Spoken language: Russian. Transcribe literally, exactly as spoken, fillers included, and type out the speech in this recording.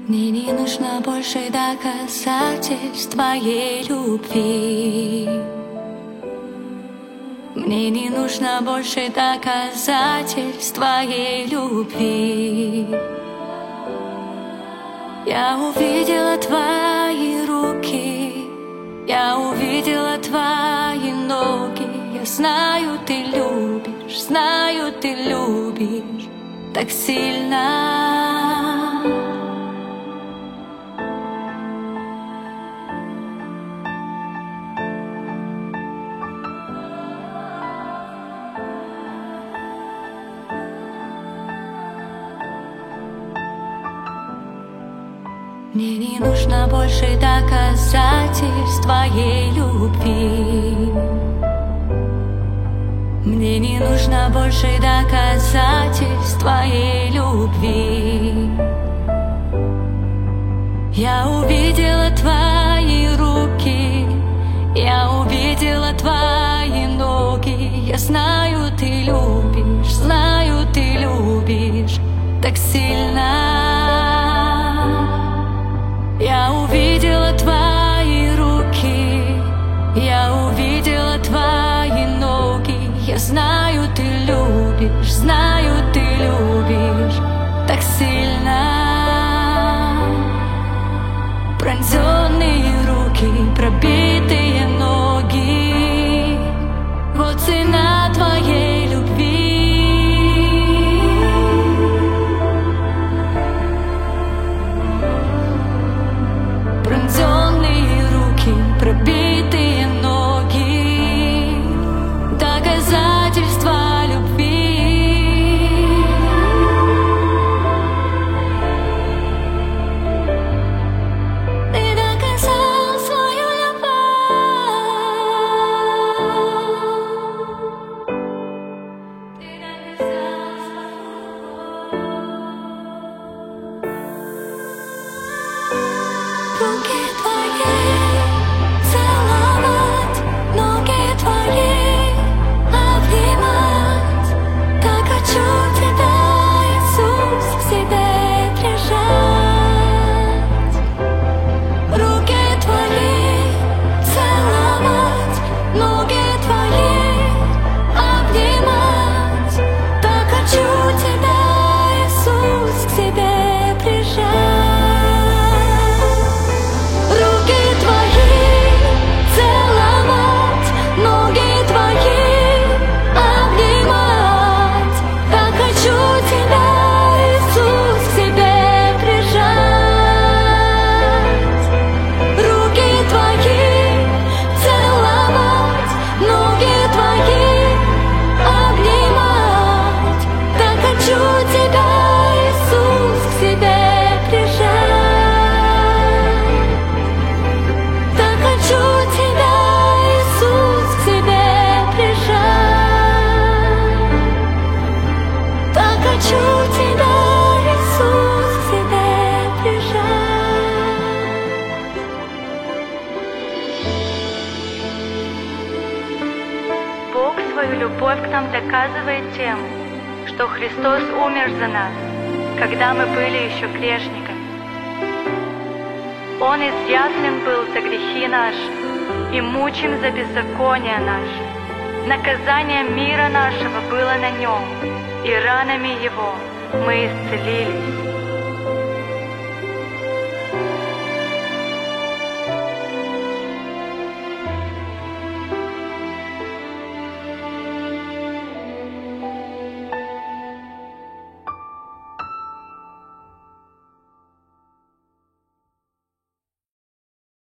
Мне не нужно больше доказательств твоей любви. Мне не нужно больше доказательств твоей любви. Я увидела твои руки, я увидела твои ноги. Я знаю, ты любишь, знаю, ты любишь так сильно. Мне не нужно больше доказательств твоей любви. Мне не нужно больше доказательств твоей любви. Я увидела твои руки, я увидела твои ноги. Я знаю, ты любишь, знаю, ты любишь так сильно. Я увидела твои руки, я увидела твои ноги. Я знаю, ты любишь, знаю, ты любишь так сильно. Пронзенные руки, пробитые ноги, вот цена твоей любви. Пронзенные руки, пробитые ноги, доказательства любви. Ты доказал свою любовь. Ты доказал свою любовь. Руки твои целовать, ноги твои обнимать. Так хочу тебя, Иисус, к себе прижать. Руки твои целовать, ноги твои обнимать. Так хочу тебя, Иисус, к себе прижать. Руки твои целовать, ноги твои обнимать. Так хочу тебя, Иисус, к себе прижать. Руки твои целовать, ноги твои обнимать. Так хочу тебя, Иисус, к себе прижать. Так хочу тебя, Иисус, к себе прижать. Так хочу тебя, Иисус, к себе прижать. Бог свою любовь к нам доказывает тем, что Христос умер за нас, когда мы были еще грешниками. Он изъяснен был за грехи наши и мучим за беззаконие наше. Наказание мира нашего было на нем, и ранами его мы исцелились.